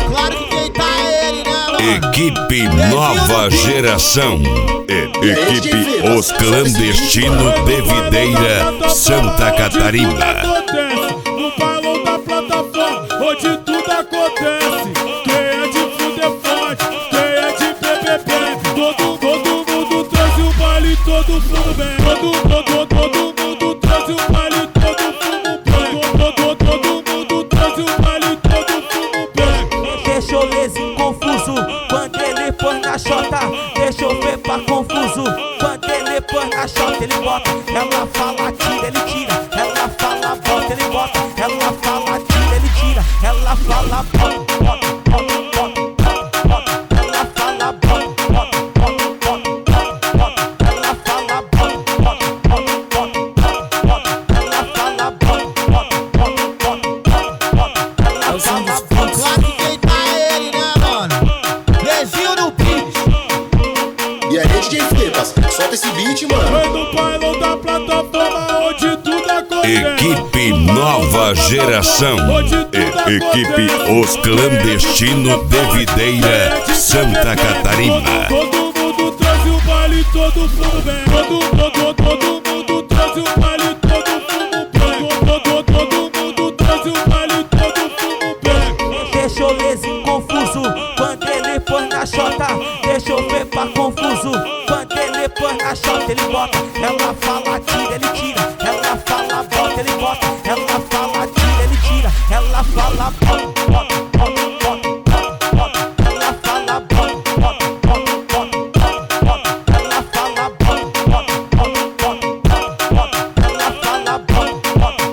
Claro que quem tá é ele, né, mano? Equipe Nova Geração. Equipe Os Clandestinos de Videira, Santa Catarina. No balão da plataforma, onde tudo acontece. Quem é de fuder forte, quem é de beber bebe. Todo mundo trouxe o baile, todo fumo bem. Todo mundo trouxe o baile, todo fumo bem. Todo mundo trouxe o baile, todo fumo bem. Deixa o lezinho confuso quando ele põe na chota. Deixa eu ver pra confuso quando ele põe na chota. Ele bota, ela fala, tira, ele tira. Ela fala, bota, ele bota. Ela fala, tira, ele tira. Ela fala, bota, bota, bota, bota, bota. Ela fala, bota, bota, bota, bota, bota. Ela fala, bota, bota, bota, bota, bota. Ela fala, bota, bota, bota, bota. Ela fala, bota. Claro que quem tá é ele, né, mano? Lezinho no beat. E aí, DJ Flipas, solta esse beat, mano. Vem no bailão da plataforma, onde tudo acontece. Equipe Nova Geração. Equipe Os Clandestinos de Videira, Santa Catarina. Todo mundo trouxe o baile, todo fumo bem. Todo mundo trouxe o baile, todo fumo bem. Todo mundo trouxe o baile, todo fumo bem. Deixa o lezinho confuso quando ele põe na chota. Deixa eu ver pra confuso quando ele põe na chota. Ele bota, ela fala, tira, ele tira. Ela fala, bota, ele bota. Ela fala, tira, ele tira. Ela fala, bota, bota, bota, bota, bota. Ela fala, bota, bota, bota, bota. Ela fala, bota, bota, bota, bota. Ela fala, bota,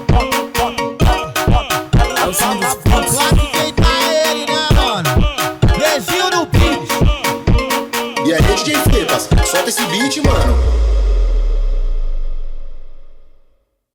bota, bota. Ela fala, bota. Claro que quem tá é ele, né, mano? Lezinho no beat. E aí, DJ Flipas, solta esse beat, mano.